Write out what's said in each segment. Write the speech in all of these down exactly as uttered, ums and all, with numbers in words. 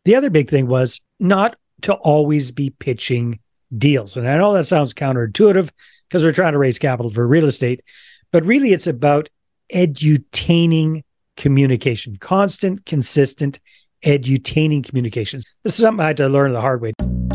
The other big thing was not to always be pitching deals. And I know that sounds counterintuitive because we're trying to raise capital for real estate, but really it's about edutaining communication, constant, consistent, edutaining communications. This is something I had to learn the hard way.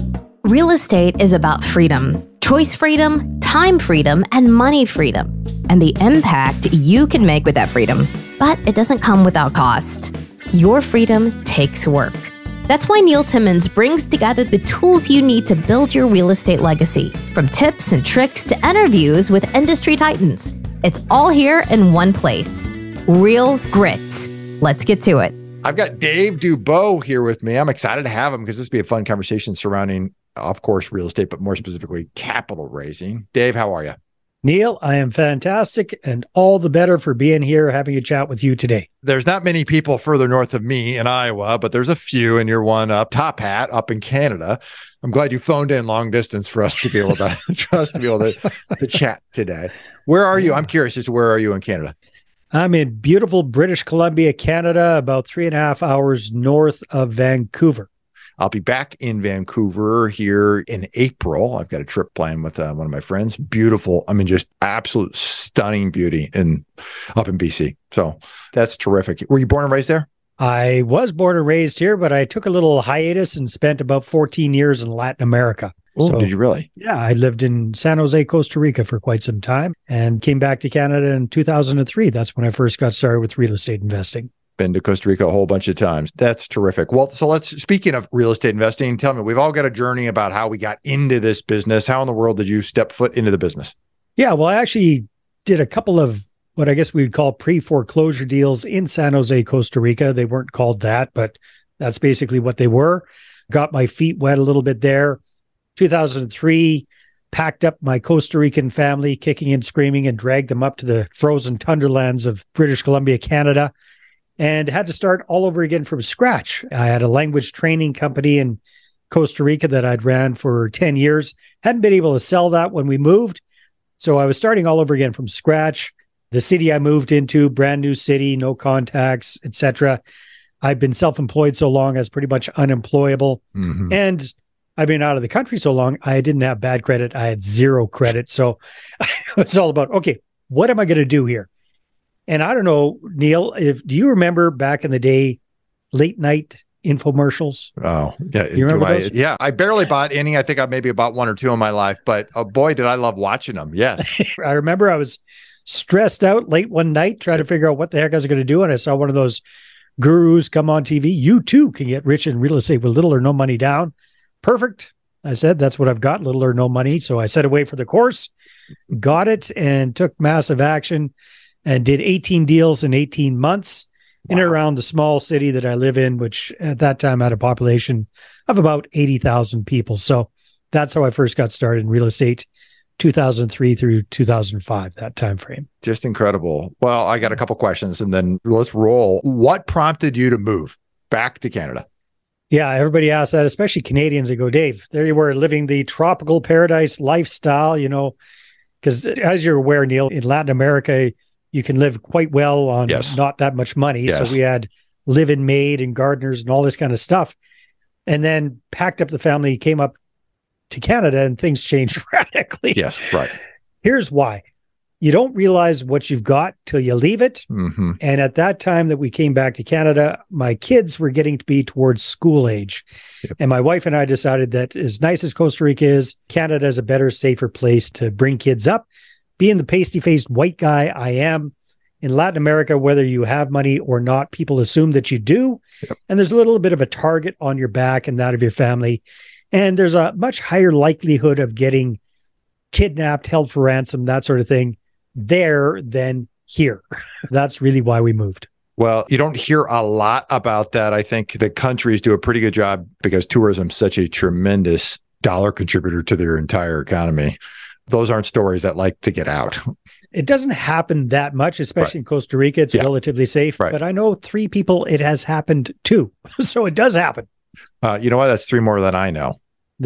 Real estate is about freedom, choice freedom, time freedom, and money freedom, and the impact you can make with that freedom. But it doesn't come without cost. Your freedom takes work. That's why Neil Timmons brings together the tools you need to build your real estate legacy, from tips and tricks to interviews with industry titans. It's all here in one place. Real Grit. Let's get to it. I've got Dave Dubeau here with me. I'm excited to have him because this will be a fun conversation surrounding, of course, real estate, but more specifically, capital raising. Dave, how are you? Neil, I am fantastic and all the better for being here, having a chat with you today. There's not many people further north of me in Iowa, but there's a few, and you're one up, Top Hat, up in Canada. I'm glad you phoned in long distance for us to be able to, for us to be able to, to chat today. Where are you? I'm curious as to where are you in Canada? I'm in beautiful British Columbia, Canada, about three and a half hours north of Vancouver. I'll be back in Vancouver here in April. I've got a trip planned with uh, one of my friends. Beautiful. I mean, just absolute stunning beauty in up in B C. So that's terrific. Were you born and raised there? I was born and raised here, but I took a little hiatus and spent about fourteen years in Latin America. Oh, so, did you really? Yeah, I lived in San Jose, Costa Rica for quite some time and came back to Canada in two thousand three. That's when I first got started with real estate investing. Been to Costa Rica a whole bunch of times. That's terrific. Well, so let's, speaking of real estate investing, tell me, we've all got a journey about how we got into this business. How in the world did you step foot into the business? Yeah, well, I actually did a couple of what I guess we would call pre-foreclosure deals in San Jose, Costa Rica. They weren't called that, but that's basically what they were. Got my feet wet a little bit there. two thousand three, packed up my Costa Rican family, kicking and screaming, and dragged them up to the frozen tundralands of British Columbia, Canada, and had to start all over again from scratch. I had a language training company in Costa Rica that I'd ran for ten years. Hadn't been able to sell that when we moved. So I was starting all over again from scratch. The city I moved into, brand new city, no contacts, et cetera. I've been self-employed so long, I was pretty much unemployable. Mm-hmm. And I've been out of the country so long, I didn't have bad credit. I had zero credit. So it was all about, okay, what am I going to do here? And I don't know, Neil, if do you remember back in the day, late night infomercials? Oh, yeah. You remember I, those? Yeah. I barely bought any. I think I maybe bought one or two in my life, but oh boy, did I love watching them. Yes. I remember I was stressed out late one night trying to figure out what the heck I was going to do. And I saw one of those gurus come on T V. You too can get rich in real estate with little or no money down. Perfect. I said, that's what I've got, little or no money. So I set away for the course, got it, and took massive action. And did eighteen deals in eighteen months wow. in and around the small city that I live in, which at that time had a population of about eighty thousand people. So that's how I first got started in real estate, two thousand three through two thousand five, that time frame. Just incredible. Well, I got a couple questions and then let's roll. What prompted you to move back to Canada? Yeah, everybody asks that, especially Canadians. They go, Dave, there you were living the tropical paradise lifestyle, you know, because as you're aware, Neil, in Latin America, you can live quite well on yes. not that much money. Yes. So we had live-in maid and gardeners and all this kind of stuff. And then packed up the family, came up to Canada, and things changed radically. Yes, right. Here's why. You don't realize what you've got till you leave it. Mm-hmm. And at that time that we came back to Canada, my kids were getting to be towards school age. Yep. And my wife and I decided that as nice as Costa Rica is, Canada is a better, safer place to bring kids up. Being the pasty-faced white guy I am, in Latin America, whether you have money or not, people assume that you do. Yep. And there's a little bit of a target on your back and that of your family. And there's a much higher likelihood of getting kidnapped, held for ransom, that sort of thing there than here. That's really why we moved. Well, you don't hear a lot about that. I think the countries do a pretty good job because tourism is such a tremendous dollar contributor to their entire economy. Those aren't stories that like to get out. It doesn't happen that much, especially right. in Costa Rica. It's yeah. relatively safe. Right. But I know three people it has happened to. So it does happen. Uh, you know what? That's three more than I know.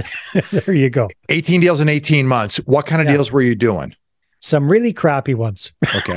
There you go. eighteen deals in eighteen months. What kind of yeah. deals were you doing? Some really crappy ones. Okay.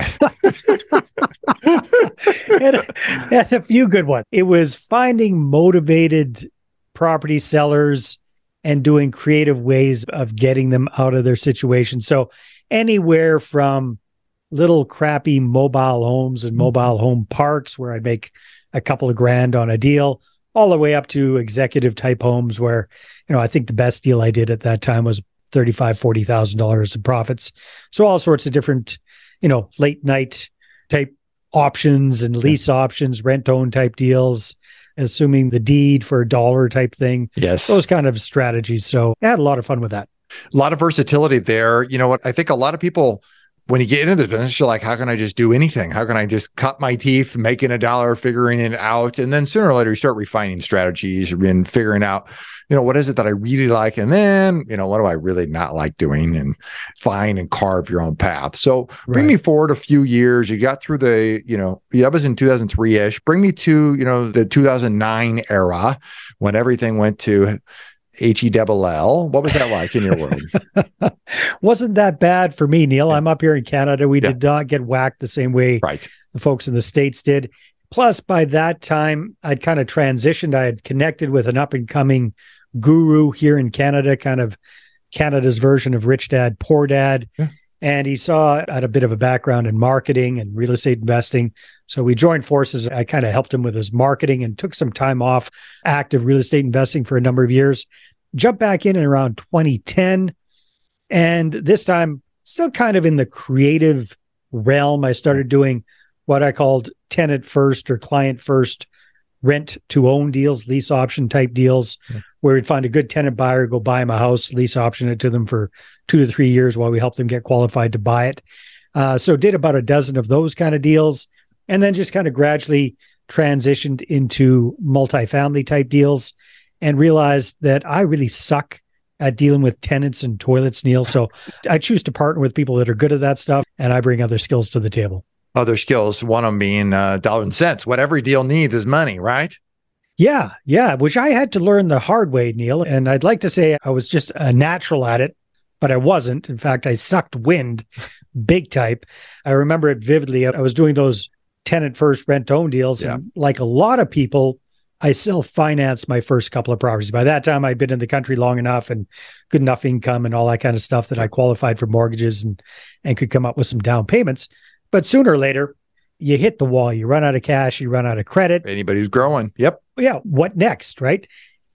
and, and a few good ones. It was finding motivated property sellers and doing creative ways of getting them out of their situation. So anywhere from little crappy mobile homes and mobile home parks where I make a couple of grand on a deal, all the way up to executive type homes where, you know, I think the best deal I did at that time was thirty-five thousand dollars, forty thousand dollars in profits. So all sorts of different, you know, late night type options and lease options, rent own type deals, assuming the deed for a dollar type thing. Yes. Those kind of strategies. So I had a lot of fun with that. A lot of versatility there. You know what? I think a lot of people, when you get into the business, you're like, how can I just do anything? How can I just cut my teeth, making a dollar, figuring it out? And then sooner or later, you start refining strategies and figuring out, you know, what is it that I really like? And then, you know, what do I really not like doing? And find and carve your own path. So bring Right. me forward a few years. You got through the, you know, that was in two thousand three-ish. Bring me to, you know, the two thousand nine era when everything went to H E double L. What was that like in your world? Wasn't that bad for me, Neil. Yeah. I'm up here in Canada. We Yeah. did not get whacked the same way Right. the folks in the States did. Plus, by that time, I'd kind of transitioned. I had connected with an up and coming guru here in Canada, kind of Canada's version of Rich Dad, Poor Dad. Yeah. And he saw I had a bit of a background in marketing and real estate investing. So we joined forces. I kind of helped him with his marketing and took some time off active real estate investing for a number of years. Jumped back in in around twenty ten. And this time, still kind of in the creative realm. I started doing what I called tenant first or client first rent to own deals, lease option type deals, Yeah. where we'd find a good tenant buyer, go buy them a house, lease option it to them for two to three years while we help them get qualified to buy it. Uh, so did about a dozen of those kind of deals, and then just kind of gradually transitioned into multifamily type deals and realized that I really suck at dealing with tenants and toilets, Neil. So I choose to partner with people that are good at that stuff, and I bring other skills to the table. Other skills, one of them being uh, dollar and cents. What every deal needs is money, right? Yeah, yeah, which I had to learn the hard way, Neil. And I'd like to say I was just a natural at it, but I wasn't. In fact, I sucked wind big type. I remember it vividly. I was doing those tenant first rent own deals. Yeah. And like a lot of people, I self-financed my first couple of properties. By that time, I'd been in the country long enough and good enough income and all that kind of stuff that I qualified for mortgages and, and could come up with some down payments. But sooner or later, you hit the wall. You run out of cash. You run out of credit. Anybody who's growing. Yep. Yeah. What next? Right.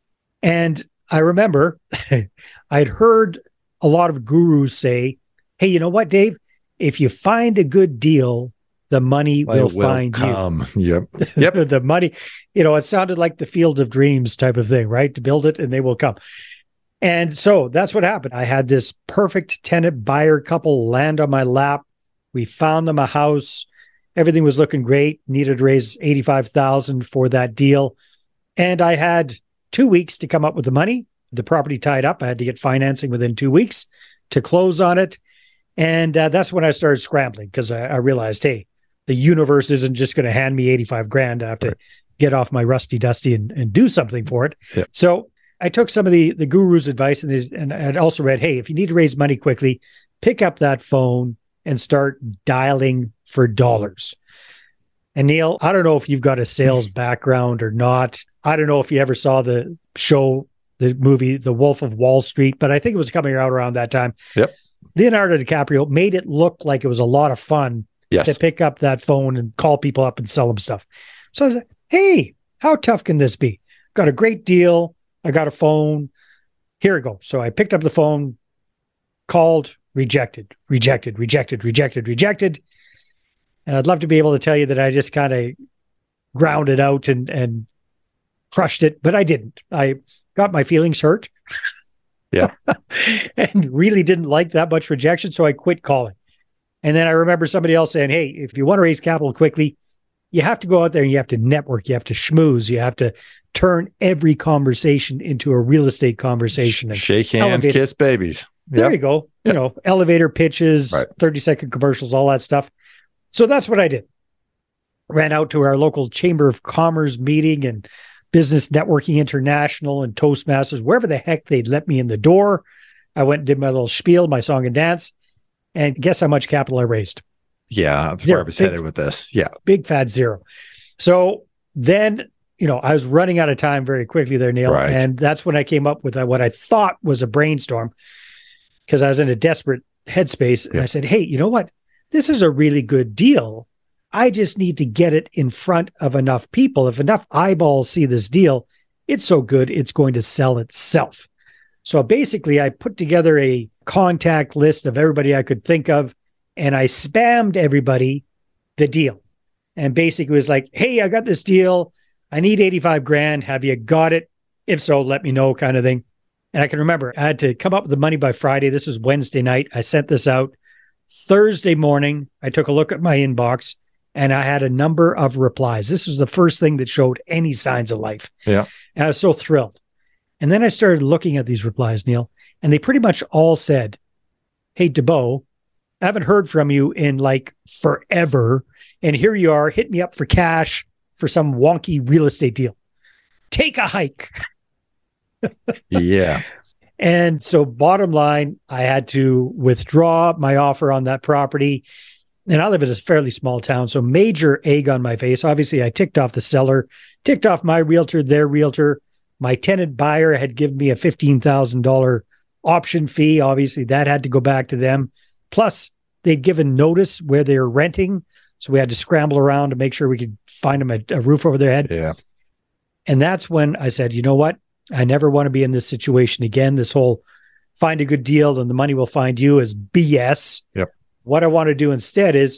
And I remember I'd heard a lot of gurus say, hey, you know what, Dave? If you find a good deal, the money will, It will find come. Yep. you. Yep. The money, you know, it sounded like the Field of Dreams type of thing, right? To build it and they will come. And so that's what happened. I had this perfect tenant buyer couple land on my lap. We found them a house. Everything was looking great. Needed to raise eighty-five thousand dollars for that deal. And I had two weeks to come up with the money. The property tied up. I had to get financing within two weeks to close on it. And uh, that's when I started scrambling because I, I realized, hey, the universe isn't just going to hand me eighty-five grand. I have to Right. get off my rusty dusty and, and do something for it. Yeah. So I took some of the, the guru's advice and, this, and I'd also read, hey, if you need to raise money quickly, pick up that phone and start dialing for dollars. And Neil, I don't know if you've got a sales background or not. I don't know if you ever saw the show, the movie, The Wolf of Wall Street, but I think it was coming out around that time. Yep. Leonardo DiCaprio made it look like it was a lot of fun Yes. to pick up that phone and call people up and sell them stuff. So I was like, hey, how tough can this be? Got a great deal. I got a phone. Here we go. So I picked up the phone, called, rejected, rejected, rejected, rejected, rejected. And I'd love to be able to tell you that I just kind of ground it out and, and crushed it, but I didn't. I got my feelings hurt. Yeah. And really didn't like that much rejection. So I quit calling. And then I remember somebody else saying, hey, if you want to raise capital quickly, you have to go out there and you have to network. You have to schmooze. You have to turn every conversation into a real estate conversation. And Shake hands, elevator. kiss babies. there Yep. you go. Yep. You know, elevator pitches, Right. thirty second commercials, all that stuff. So that's what I did. Ran out to our local Chamber of Commerce meeting and Business Networking International and Toastmasters, wherever the heck they'd let me in the door. I went and did my little spiel, my song and dance. And guess how much capital I raised? Yeah. That's Zero. where I was Big- headed with this. Yeah. Big fat zero. So then you know, I was running out of time very quickly there, Neil. Right. And that's when I came up with what I thought was a brainstorm, because I was in a desperate headspace. And Yeah. I said, hey, you know what? This is a really good deal. I just need to get it in front of enough people. If enough eyeballs see this deal, it's so good, it's going to sell itself. So basically, I put together a contact list of everybody I could think of, and I spammed everybody the deal. And basically it was like, hey, I got this deal. I need eighty-five grand. Have you got it? If so, let me know, kind of thing. And I can remember I had to come up with the money by Friday. This is Wednesday night. I sent this out. Thursday morning, I took a look at my inbox and I had a number of replies. This was the first thing that showed any signs of life. Yeah. And I was so thrilled. And then I started looking at these replies, Neil, and they pretty much all said, hey, DeBow, I haven't heard from you in like forever. And here you are, hit me up for cash for some wonky real estate deal. Take a hike. Yeah. And so bottom line, I had to withdraw my offer on that property. And I live in a fairly small town, so major egg on my face. Obviously, I ticked off the seller, ticked off my realtor, their realtor. My tenant buyer had given me a fifteen thousand dollars option fee. Obviously, that had to go back to them. Plus, they'd given notice where they were renting. So we had to scramble around to make sure we could find them a, a roof over their head. Yeah. And that's when I said, you know what? I never want to be in this situation again. This whole find a good deal and the money will find you is B S. Yep. What I want to do instead is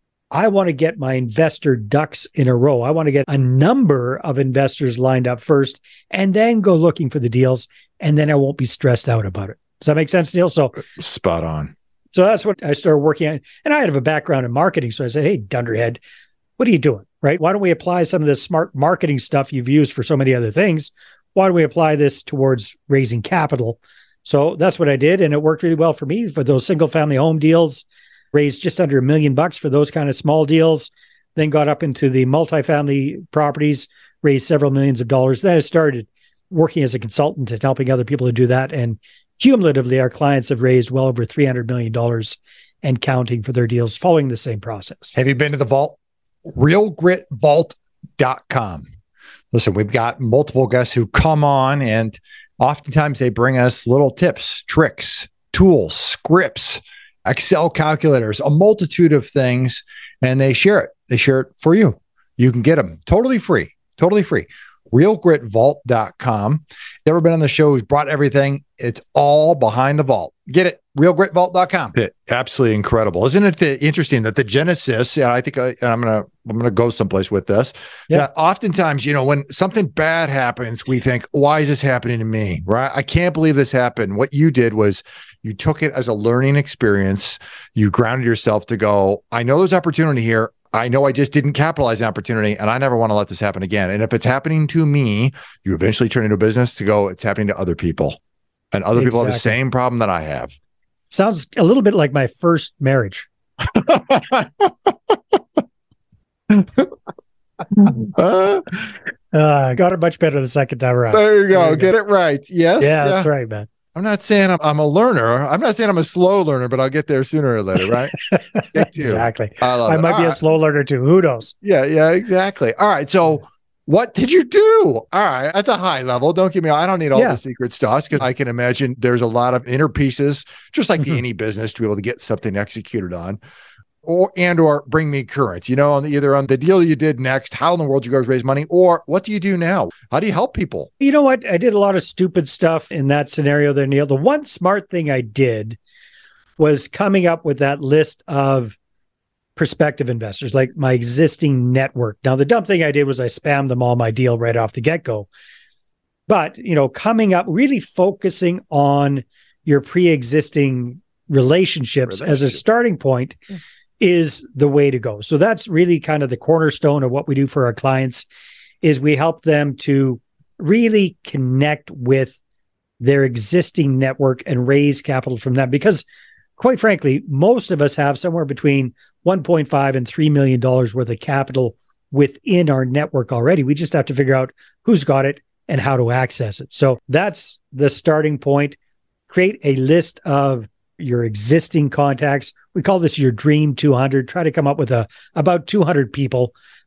I want to get my investor ducks in a row. I want to get a number of investors lined up first and then go looking for the deals. And then I won't be stressed out about it. Does that make sense, Neil? So Spot on. So that's what I started working on. And I have a background in marketing. So I said, hey, Dunderhead, what are you doing? Right? Why don't we apply some of this smart marketing stuff you've used for so many other things? Why don't we apply this towards raising capital? So that's what I did. And it worked really well for me for those single family home deals, raised just under a million bucks for those kind of small deals, then got up into the multifamily properties, raised several millions of dollars. Then I started working as a consultant and helping other people to do that. And cumulatively, our clients have raised well over three hundred million dollars and counting for their deals following the same process. Have you been to the vault? real grit vault dot com. Listen, we've got multiple guests who come on, and oftentimes they bring us little tips, tricks, tools, scripts, Excel calculators, a multitude of things, and they share it. They share it for you. You can get them totally free, totally free. real grit vault dot com. Never been on the show, who's brought everything. It's all behind the vault. Get it. real grit vault dot com. It, absolutely incredible. Isn't it the, interesting that the genesis, and I think I, and I'm going to, I'm going to go someplace with this. Yeah. That oftentimes, you know, when something bad happens, we think, why is this happening to me? Right? I can't believe this happened. What you did was you took it as a learning experience. You grounded yourself to go, I know there's opportunity here. I know I just didn't capitalize the opportunity, and I never want to let this happen again. And if it's happening to me, you eventually turn into a business to go, it's happening to other people. And other people have the Exactly. same problem that I have. Sounds a little bit like my first marriage. Uh, Uh, got it much better the second time around. there you go. There you Get it right. Yes. Yeah, that's right, man. I'm not saying I'm, I'm a learner. I'm not saying I'm a slow learner, but I'll get there sooner or later, right? Get to. Exactly. I love I it. might All be a right. slow learner too. Who knows? Yeah, yeah, exactly. All right. So what did you do? All right. At the high level, don't give me, I don't need all Yeah. the secret sauce, because I can imagine there's a lot of inner pieces, just like Mhm. any business, to be able to get something executed on. Or and or bring me current, you know, on the, either on the deal you did next, how in the world you guys raise money, or what do you do now? How do you help people? You know what? I did a lot of stupid stuff in that scenario there, Neil. The one smart thing I did was coming up with that list of prospective investors, like my existing network. Now, the dumb thing I did was I spammed them all my deal right off the get-go. But, you know, coming up, really focusing on your pre-existing relationships as a Relationship. starting point Yeah. is the way to go. So that's really kind of the cornerstone of what we do for our clients, is we help them to really connect with their existing network and raise capital from them. Because quite frankly, most of us have somewhere between one point five and three million dollars worth of capital within our network already. We just have to figure out who's got it and how to access it. So that's the starting point. Create a list of your existing contacts. We call this your dream two hundred. Try to come up with a about two hundred people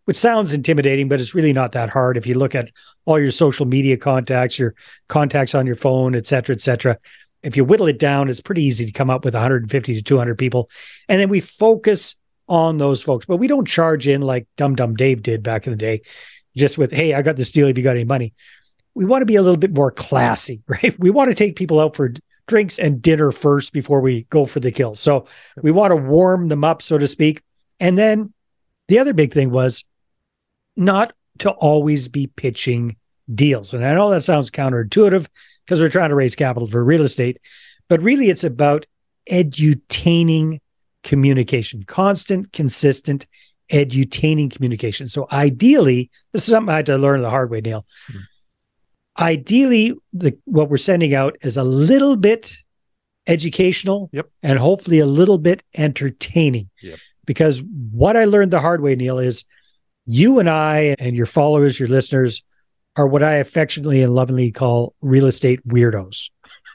which sounds intimidating, but it's really not that hard. If you look at all your social media contacts, your contacts on your phone, et cetera, et cetera, if you whittle it down, it's pretty easy to come up with one hundred fifty to two hundred people. And then we focus on those folks, but we don't charge in like Dum Dum Dave did back in the day, just with, hey, I got this deal if you got any money. We want to be a little bit more classy, right? We want to take people out for drinks and dinner first before we go for the kill. So we want to warm them up, so to speak. And then the other big thing was not to always be pitching deals. And I know that sounds counterintuitive because we're trying to raise capital for real estate, but really it's about edutaining communication, constant, consistent, edutaining communication. So ideally, this is something I had to learn the hard way, Neil. Mm-hmm. Ideally, the what we're sending out is a little bit educational yep. and hopefully a little bit entertaining. Yep. Because what I learned the hard way, Neil, is you and I and your followers, your listeners, are what I affectionately and lovingly call real estate weirdos.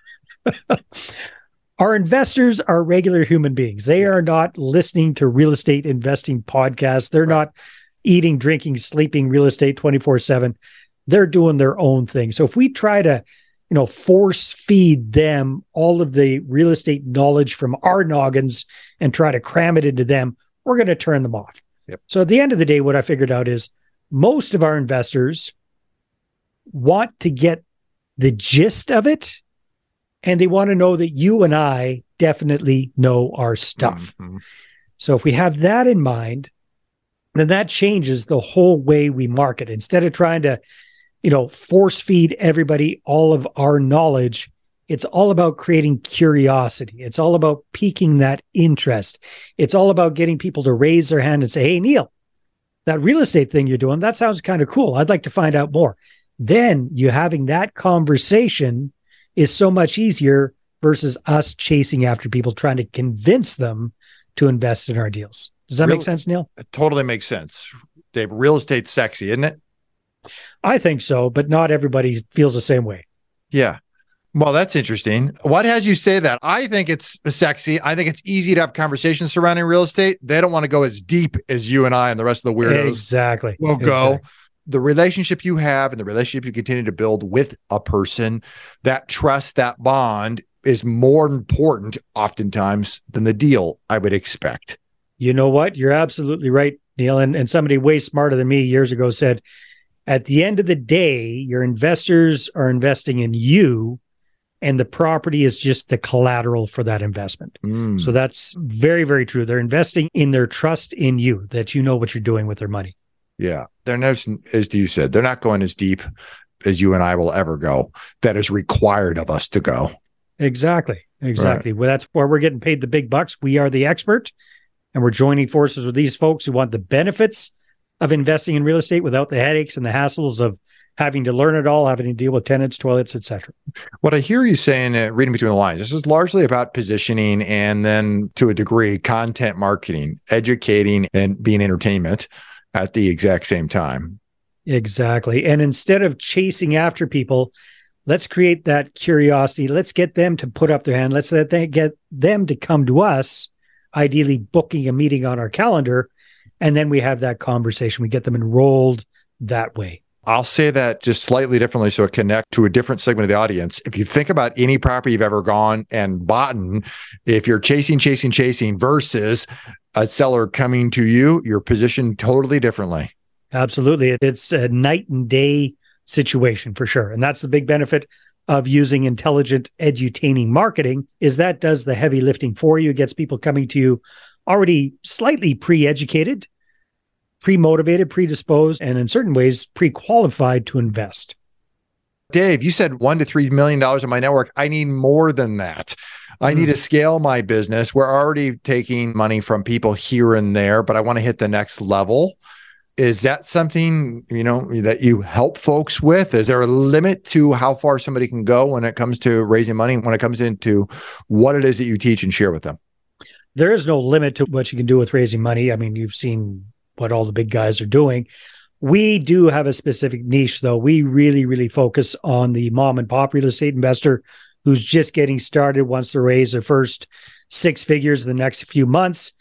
Our investors are regular human beings. They are not listening to real estate investing podcasts. They're right. not eating, drinking, sleeping real estate twenty-four seven. They're doing their own thing. So if we try to, you know, force feed them all of the real estate knowledge from our noggins and try to cram it into them, we're going to turn them off. Yep. So at the end of the day, what I figured out is most of our investors want to get the gist of it, and they want to know that you and I definitely know our stuff. Mm-hmm. So if we have that in mind, then that changes the whole way we market. Instead of trying to, you know, force feed everybody all of our knowledge, it's all about creating curiosity. It's all about piquing that interest. It's all about getting people to raise their hand and say, hey, Neil, that real estate thing you're doing, that sounds kind of cool. I'd like to find out more. Then you having that conversation is so much easier versus us chasing after people, trying to convince them to invest in our deals. Does that real, make sense, Neil? It totally makes sense. Dave, real estate's sexy, isn't it? I think so, but not everybody feels the same way. Yeah. Well, that's interesting. What has you say that? I think it's sexy. I think it's easy to have conversations surrounding real estate. They don't want to go as deep as you and I and the rest of the weirdos exactly. will go. Exactly. The relationship you have and the relationship you continue to build with a person, that trust, that bond is more important oftentimes than the deal, I would expect. You know what? You're absolutely right, Neil. And, and somebody way smarter than me years ago said, at the end of the day, your investors are investing in you, and the property is just the collateral for that investment. Mm. So that's very, very true. They're investing in their trust in you, that you know what you're doing with their money. Yeah. They're no, as you said, they're not going as deep as you and I will ever go. That is required of us to go. Exactly. Exactly. Right. Well, that's where we're getting paid the big bucks. We are the expert, and we're joining forces with these folks who want the benefits of investing in real estate without the headaches and the hassles of having to learn it all, having to deal with tenants, toilets, et cetera. What I hear you saying, uh, reading between the lines, this is largely about positioning and then, to a degree, content marketing, educating, and being entertainment at the exact same time. Exactly. And instead of chasing after people, let's create that curiosity. Let's get them to put up their hand. Let's let them get them to come to us, ideally booking a meeting on our calendar. And then we have that conversation. We get them enrolled that way. I'll say that just slightly differently so it connect to a different segment of the audience. If you think about any property you've ever gone and bought, if you're chasing, chasing, chasing versus a seller coming to you, you're positioned totally differently. Absolutely. It's a night and day situation for sure. And that's the big benefit of using intelligent edutaining marketing, is that does the heavy lifting for you. It gets people coming to you already slightly pre-educated, pre-motivated, predisposed, and in certain ways, pre-qualified to invest. Dave, you said one to three million dollars in my network. I need more than that. I mm. need to scale my business. We're already taking money from people here and there, but I want to hit the next level. Is that something, you know, that you help folks with? Is there a limit to how far somebody can go when it comes to raising money, when it comes into what it is that you teach and share with them? There is no limit to what you can do with raising money. I mean, you've seen what all the big guys are doing. We do have a specific niche, though. We really, really focus on the mom and pop real estate investor who's just getting started, wants to raise their first six figures in the next few months.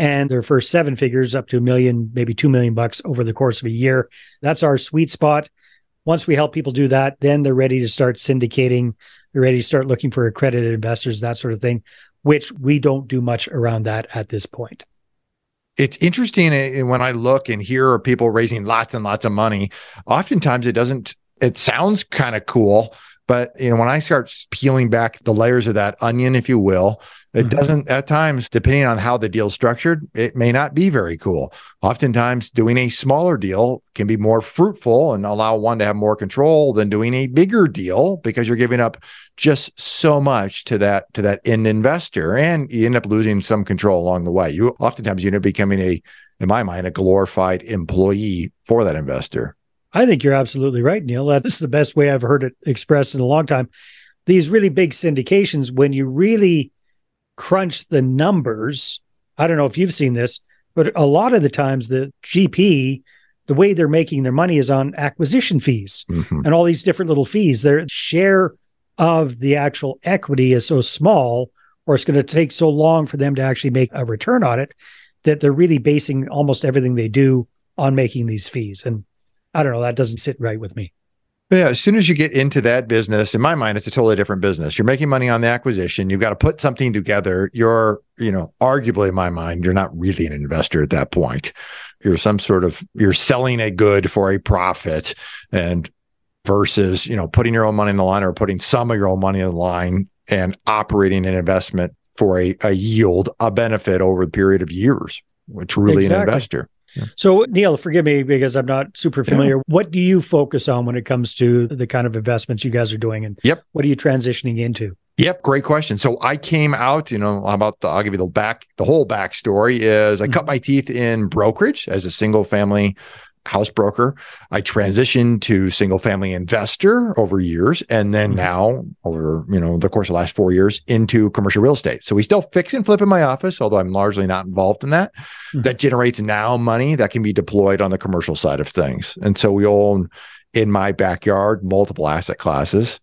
and their first seven figures up to a million, maybe two million bucks over the course of a year. That's our sweet spot. Once we help people do that, then they're ready to start syndicating. They're ready to start looking for accredited investors, that sort of thing, which we don't do much around that at this point. It's interesting when I look and hear people raising lots and lots of money. Oftentimes it doesn't, it sounds kind of cool, but you know, when I start peeling back the layers of that onion, if you will, it mm-hmm. doesn't, at times, depending on how the deal's structured, it may not be very cool. Oftentimes, doing a smaller deal can be more fruitful and allow one to have more control than doing a bigger deal, because you're giving up just so much to that to that end investor, and you end up losing some control along the way. You oftentimes you end up becoming a, in my mind, a glorified employee for that investor. I think you're absolutely right, Neil. That's the best way I've heard it expressed in a long time. These really big syndications, when you really crunch the numbers, I don't know if you've seen this, but a lot of the times the G P, the way they're making their money is on acquisition fees mm-hmm. and all these different little fees. Their share of the actual equity is so small, or it's going to take so long for them to actually make a return on it, that they're really basing almost everything they do on making these fees. And I don't know, that doesn't sit right with me. Yeah, as soon as you get into that business, in my mind, it's a totally different business. You're making money on the acquisition. You've got to put something together. You're, you know, arguably in my mind, you're not really an investor at that point. You're some sort of, you're selling a good for a profit, and versus, you know, putting your own money in the line, or putting some of your own money in the line and operating an investment for a, a yield, a benefit over the period of years, which really exactly. an investor. Yeah. So, Neil, forgive me because I'm not super familiar. Yeah. What do you focus on when it comes to the kind of investments you guys are doing? And yep. what are you transitioning into? Yep. Great question. So I came out, you know, about the, I'll give you the back, the whole backstory is I mm-hmm. cut my teeth in brokerage as a single family house broker. I transitioned to single family investor over years. And then mm-hmm. now over, you know, the course of the last four years into commercial real estate. So we still fix and flip in my office, although I'm largely not involved in that. Mm-hmm. That generates now money that can be deployed on the commercial side of things. And so we own in my backyard multiple asset classes,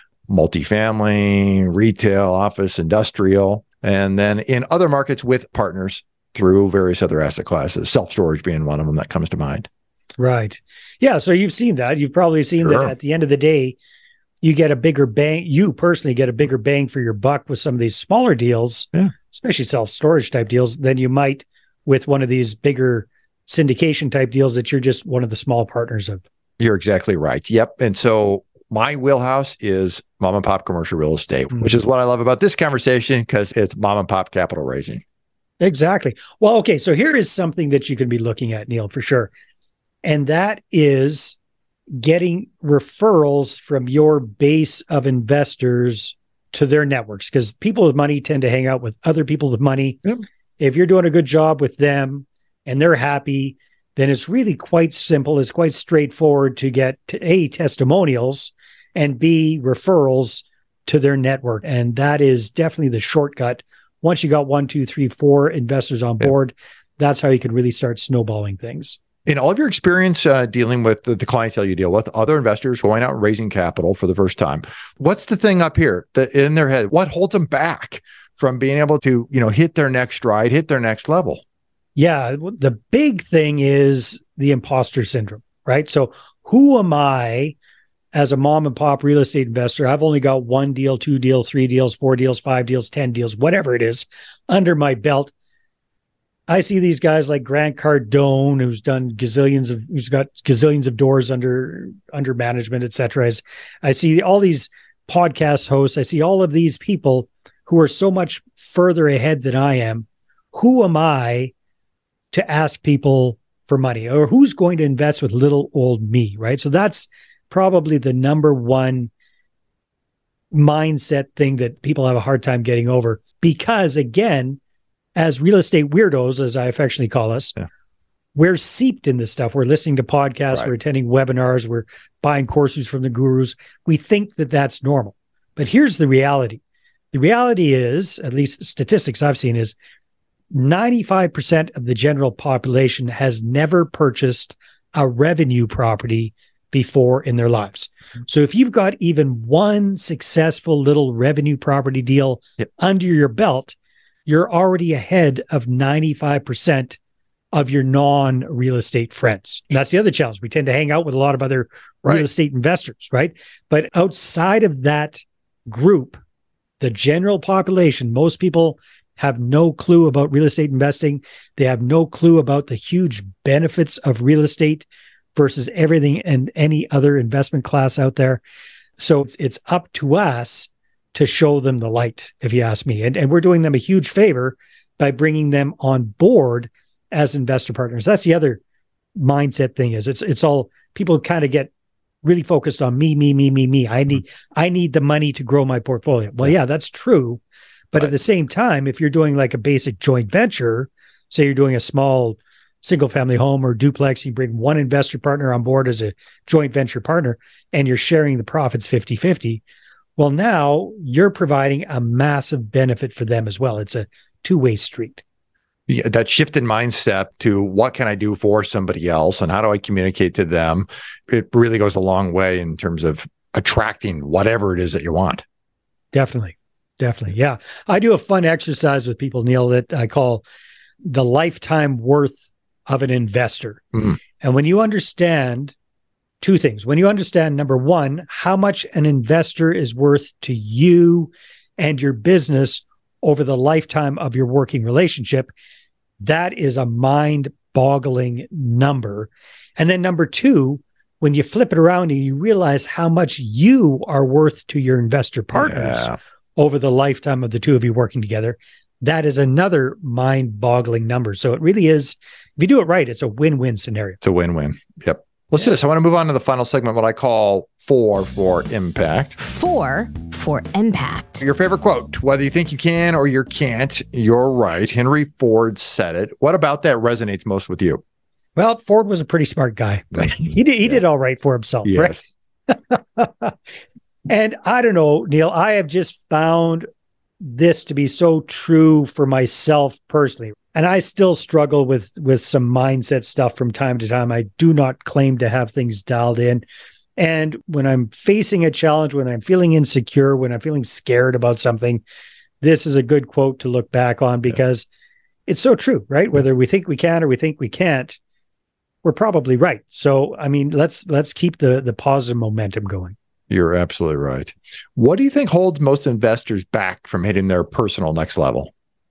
multifamily, retail, office, industrial, and then in other markets with partners through various other asset classes, self-storage being one of them that comes to mind. Right. Yeah. So you've seen that. You've probably seen Sure. that at the end of the day, you get a bigger bang. You personally get a bigger bang for your buck with some of these smaller deals, yeah. especially self-storage type deals, than you might with one of these bigger syndication type deals that you're just one of the small partners of. You're exactly right. Yep. And so my wheelhouse is mom and pop commercial real estate, mm-hmm. which is what I love about this conversation, because it's mom and pop capital raising. Exactly. Well, okay. So here is something that you can be looking at, Neil, for sure. And that is getting referrals from your base of investors to their networks, because people with money tend to hang out with other people with money. Yep. If you're doing a good job with them and they're happy, then it's really quite simple. It's quite straightforward to get to A, testimonials, and B, referrals to their network. And that is definitely the shortcut. Once you got one, two, three, four investors on board, yep. that's how you can really start snowballing things. In all of your experience uh, dealing with the, the clientele you deal with, other investors going out and raising capital for the first time, what's the thing up here that in their head? What holds them back from being able to, you know, hit their next stride, hit their next level? Yeah, the big thing is the imposter syndrome, right? So who am I as a mom and pop real estate investor? I've only got one deal, two deals, three deals, four deals, five deals, ten deals, whatever it is under my belt. I see these guys like Grant Cardone, who's done gazillions of, who's got gazillions of doors under, under management, et cetera. I see all these podcast hosts. I see all of these people who are so much further ahead than I am. Who am I to ask people for money, or who's going to invest with little old me, right? So that's probably the number one mindset thing that people have a hard time getting over, because again, as real estate weirdos, as I affectionately call us, yeah. we're seeped in this stuff. We're listening to podcasts, right. we're attending webinars, we're buying courses from the gurus. We think that that's normal. But here's the reality. The reality is, at least the statistics I've seen, is ninety-five percent of the general population has never purchased a revenue property before in their lives. Mm-hmm. So if you've got even one successful little revenue property deal yep. under your belt, you're already ahead of ninety-five percent of your non-real estate friends. And that's the other challenge. We tend to hang out with a lot of other Right. real estate investors, right? But outside of that group, the general population, most people have no clue about real estate investing. They have no clue about the huge benefits of real estate versus everything and any other investment class out there. So it's, it's up to us to show them the light, if you ask me. And, and we're doing them a huge favor by bringing them on board as investor partners. That's the other mindset thing is it's it's all people kind of get really focused on me, me, me, me, me. I need I need the money to grow my portfolio. Well, yeah, that's true. But Right. at the same time, if you're doing like a basic joint venture, say you're doing a small single family home or duplex, you bring one investor partner on board as a joint venture partner and you're sharing the profits fifty-fifty. Well, now you're providing a massive benefit for them as well. It's a two-way street. Yeah, that shift in mindset to what can I do for somebody else and how do I communicate to them? It really goes a long way in terms of attracting whatever it is that you want. Definitely. Definitely. Yeah. I do a fun exercise with people, Neil, that I call the lifetime worth of an investor. Mhm. And when you understand two things, when you understand, number one, how much an investor is worth to you and your business over the lifetime of your working relationship, that is a mind-boggling number. And then number two, when you flip it around and you realize how much you are worth to your investor partners Yeah. over the lifetime of the two of you working together, that is another mind-boggling number. So it really is, if you do it right, it's a win-win scenario. It's a win-win. Yep. Let's do this. I want to move on to the final segment, what I call four for impact. Four for impact. Your favorite quote, whether you think you can or you can't, you're right. Henry Ford said it. What about that resonates most with you? Well, Ford was a pretty smart guy. He did, he did all right for himself, Yes. right? And I don't know, Neil, I have just found this to be so true for myself personally. And I still struggle with with some mindset stuff from time to time. I do not claim to have things dialed in. And when I'm facing a challenge, when I'm feeling insecure, when I'm feeling scared about something, this is a good quote to look back on because it's so true, right? Whether we think we can or we think we can't, we're probably right. So, I mean, let's let's keep the the positive momentum going. You're absolutely right. What do you think holds most investors back from hitting their personal next level?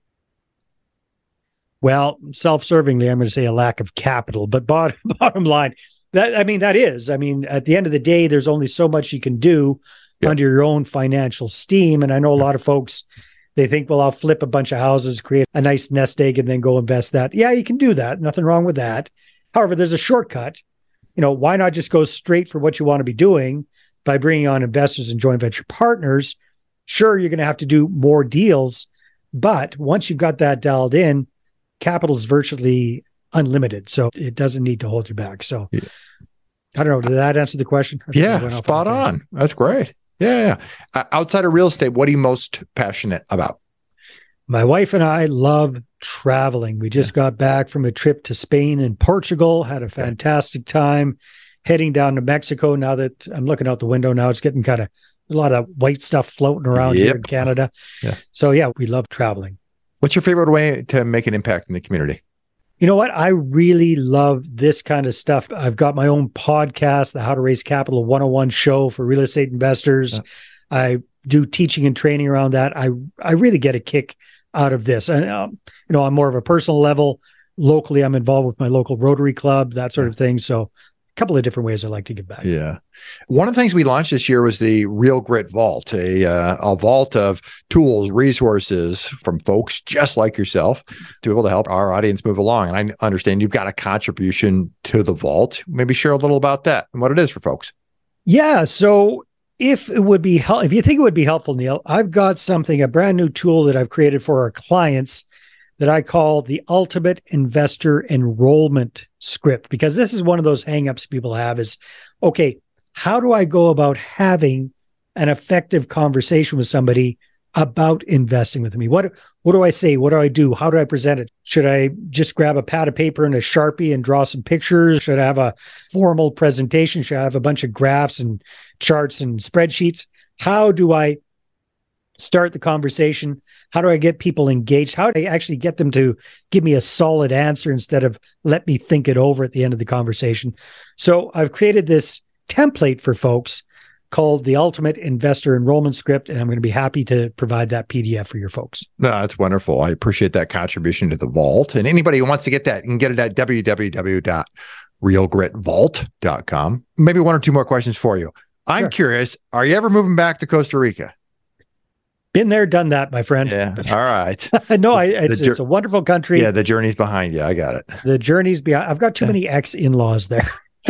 Well, self-servingly, I'm going to say a lack of capital, but bottom, bottom line, that I mean, that is, I mean, at the end of the day, there's only so much you can do Yeah. under your own financial steam. And I know a lot of folks, they think, well, I'll flip a bunch of houses, create a nice nest egg, and then go invest that. Yeah, you can do that. Nothing wrong with that. However, there's a shortcut. You know, why not just go straight for what you want to be doing by bringing on investors and joint venture partners? Sure, you're going to have to do more deals, but once you've got that dialed in, capital is virtually unlimited. So it doesn't need to hold you back. So Yeah. I don't know. Did that answer the question? I think I Yeah, went off spot a tangent. on. That's great. Yeah, yeah. Uh, outside of real estate, what are you most passionate about? My wife and I love traveling. We just got back from a trip to Spain and Portugal, had a fantastic time heading down to Mexico. Now that I'm looking out the window now, it's getting kind of a lot of white stuff floating around here Yep. in Canada. Yeah. So yeah, we love traveling. What's your favorite way to make an impact in the community? You know what? I really love this kind of stuff. I've got my own podcast, the How to Raise Capital one oh one show for real estate investors. Yeah. I do teaching and training around that. I I really get a kick out of this. And um, you know, on more of a personal level, locally, I'm involved with my local Rotary Club, that sort of thing. So a couple of different ways I like to give back. Yeah. One of the things we launched this year was the Real Grit Vault, a, uh, a vault of tools, resources from folks just like yourself to be able to help our audience move along. And I understand you've got a contribution to the vault. Maybe share a little about that and what it is for folks. Yeah. So if it would be help, if you think it would be helpful, Neil, I've got something, a brand new tool that I've created for our clients that I call the Ultimate Investor Enrollment Script, because this is one of those hangups people have is, okay, how do I go about having an effective conversation with somebody about investing with me? What, what do I say? What do I do? How do I present it? Should I just grab a pad of paper and a Sharpie and draw some pictures? Should I have a formal presentation? Should I have a bunch of graphs and charts and spreadsheets? How do I start the conversation? How do I get people engaged? How do I actually get them to give me a solid answer instead of let me think it over at the end of the conversation? So I've created this template for folks called the Ultimate Investor Enrollment Script, and I'm going to be happy to provide that P D F for your folks. No, that's wonderful. I appreciate that contribution to the vault. And anybody who wants to get that, you can get it at w w w dot real grit vault dot com. Maybe one or two more questions for you. I'm sure. Curious, are you ever moving back to Costa Rica? Been there, done that, my friend. Yeah. All right. no, I, it's, jur- it's a wonderful country. Yeah, the journey's behind you. I got it. The journey's behind. I've got too many ex-in-laws there.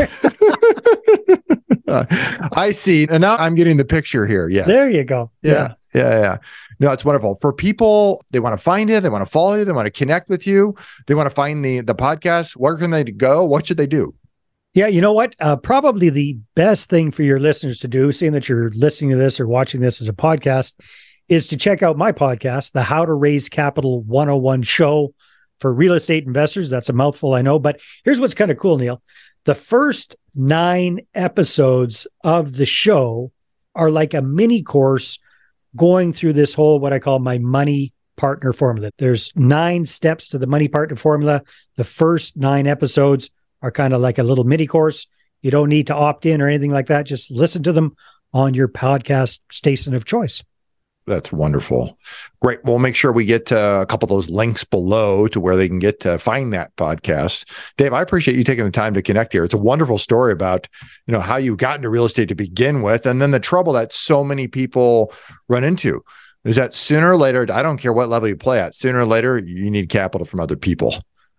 uh, I see. And now I'm getting the picture here. Yeah. There you go. Yeah. Yeah. Yeah. yeah. No, it's wonderful. For people, they want to find you, they want to follow you, they want to connect with you, they want to find the the podcast. Where can they go? What should they do? Yeah, you know what? Uh, probably the best thing for your listeners to do, seeing that you're listening to this or watching this as a podcast, is to check out my podcast, the How to Raise Capital one oh one Show for Real Estate Investors. That's a mouthful, I know. But here's what's kind of cool, Neil. The first nine episodes of the show are like a mini course going through this whole, what I call my money partner formula. There's nine steps to the money partner formula. The first nine episodes are kind of like a little mini course. You don't need to opt in or anything like that. Just listen to them on your podcast station of choice. That's wonderful. Great. We'll make sure we get uh, a couple of those links below to where they can get to find that podcast. Dave, I appreciate you taking the time to connect here. It's a wonderful story about, you know, how you got into real estate to begin with, and then the trouble that so many people run into is that sooner or later, I don't care what level you play at, sooner or later, you need capital from other people.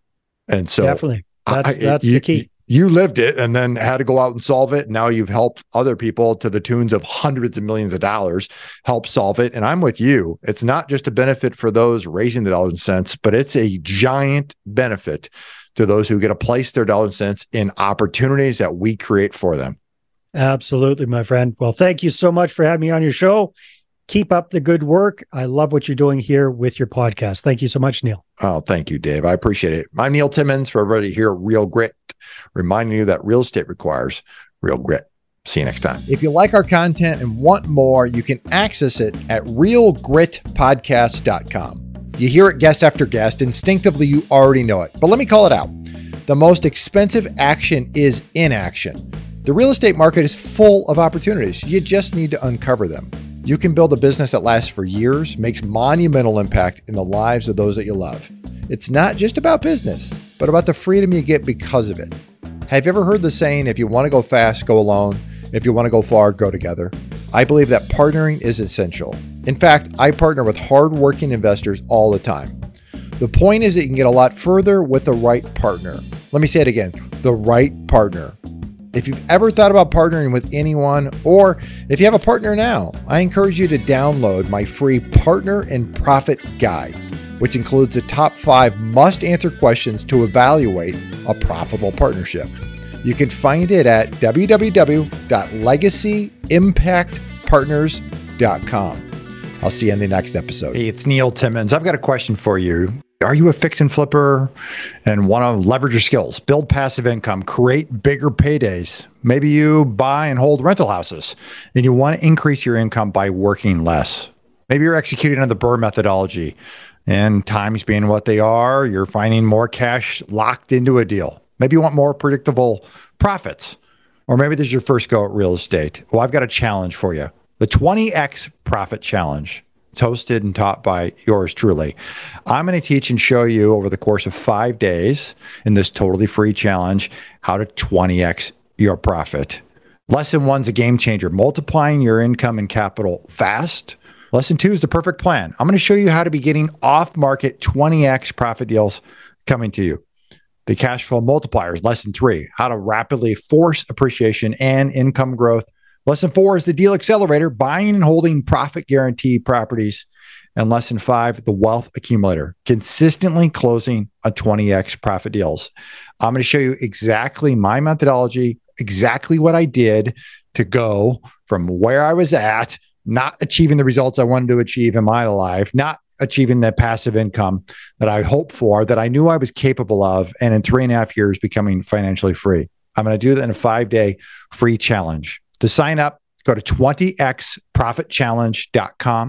And so definitely, that's, I, that's you, the key. You lived it and then had to go out and solve it. Now you've helped other people to the tunes of hundreds of millions of dollars help solve it. And I'm with you. It's not just a benefit for those raising the dollars and cents, but it's a giant benefit to those who get to place their dollars and cents in opportunities that we create for them. Absolutely, my friend. Well, thank you so much for having me on your show. Keep up the good work. I love what you're doing here with your podcast. Thank you so much, Neil. Oh, thank you, Dave. I appreciate it. I'm Neil Timmons for everybody here at Real Grit, reminding you that real estate requires real grit. See you next time. If you like our content and want more, you can access it at real grit podcast dot com. You hear it guest after guest. Instinctively, you already know it. But let me call it out. The most expensive action is inaction. The real estate market is full of opportunities. You just need to uncover them. You can build a business that lasts for years, makes monumental impact in the lives of those that you love. It's not just about business, but about the freedom you get because of it. Have you ever heard the saying, if you want to go fast, go alone. If you want to go far, go together. I believe that partnering is essential. In fact, I partner with hardworking investors all the time. The point is that you can get a lot further with the right partner. Let me say it again, the right partner. If you've ever thought about partnering with anyone, or if you have a partner now, I encourage you to download my free Partner and Profit Guide, which includes the top five must-answer questions to evaluate a profitable partnership. You can find it at w w w dot legacy impact partners dot com. I'll see you in the next episode. Hey, it's Neil Timmons. I've got a question for you. Are you a fix and flipper and want to leverage your skills, build passive income, create bigger paydays? Maybe you buy and hold rental houses and you want to increase your income by working less. Maybe you're executing on the BRRRR methodology and times being what they are, you're finding more cash locked into a deal. Maybe you want more predictable profits, or maybe this is your first go at real estate. Well, I've got a challenge for you. The twenty X Profit Challenge. It's hosted and taught by yours truly. I'm going to teach and show you over the course of five days in this totally free challenge how to twenty X your profit. Lesson one's a game changer, multiplying your income and capital fast. Lesson two is the perfect plan. I'm going to show you how to be getting off-market twenty X profit deals coming to you. The cash flow multipliers, lesson three, how to rapidly force appreciation and income growth. Lesson four is the deal accelerator, buying and holding profit guarantee properties. And lesson five, the wealth accumulator, consistently closing on twenty X profit deals. I'm going to show you exactly my methodology, exactly what I did to go from where I was at, not achieving the results I wanted to achieve in my life, not achieving that passive income that I hoped for, that I knew I was capable of, and in three and a half years becoming financially free. I'm going to do that in a five-day free challenge. To sign up, go to twenty x profit challenge dot com,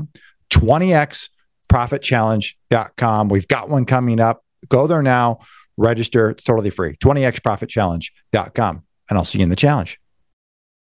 twenty x profit challenge dot com. We've got one coming up. Go there now, register. It's totally free. twenty x profit challenge dot com. And I'll see you in the challenge.